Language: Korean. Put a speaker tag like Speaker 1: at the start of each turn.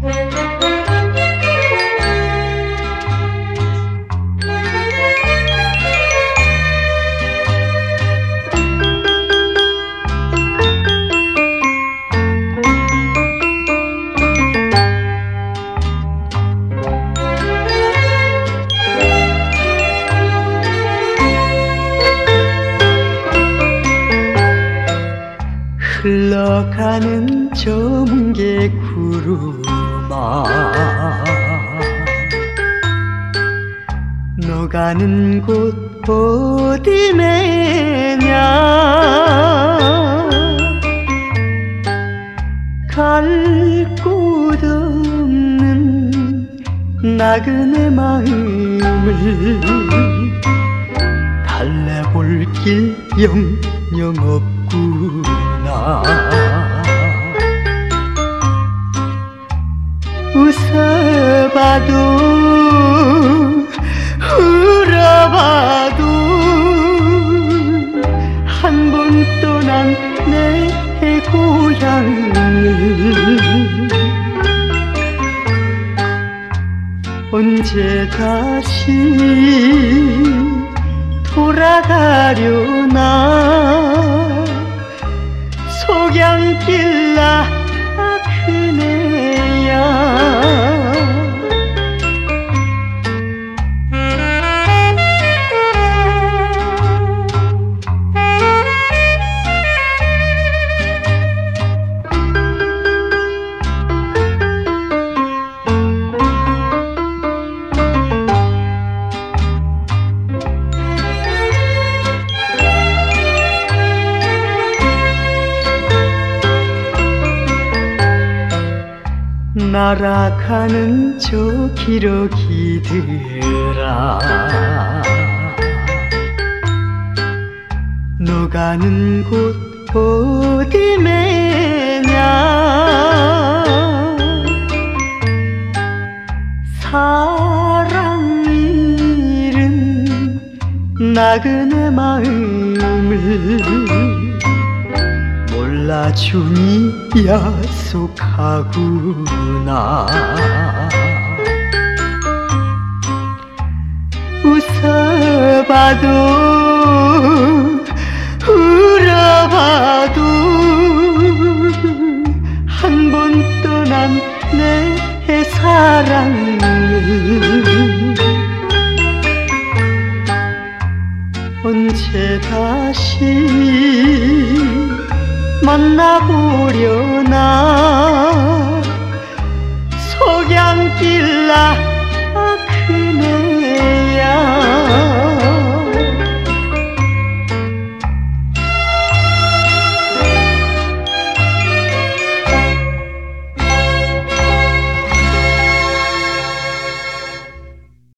Speaker 1: 흘러가는 저문계 구름아, 너 가는 곳 어디매냐. 갈 곳 없는 나그네 마음을 달래볼 길 영영 없구나. 웃어봐도 울어봐도 한 번 떠난 내 고향을 언제 다시 돌아가려나. 속양길 나 그네야. 날아가는 저 기러기들아, 너 가는 곳 어디매냐. 사랑 잃은 나그네 마음을 몰라주니 야속하구나. 웃어봐도 울어봐도 한 번 떠난 내 사랑을 언제 다시 만나보려나. 속양길 나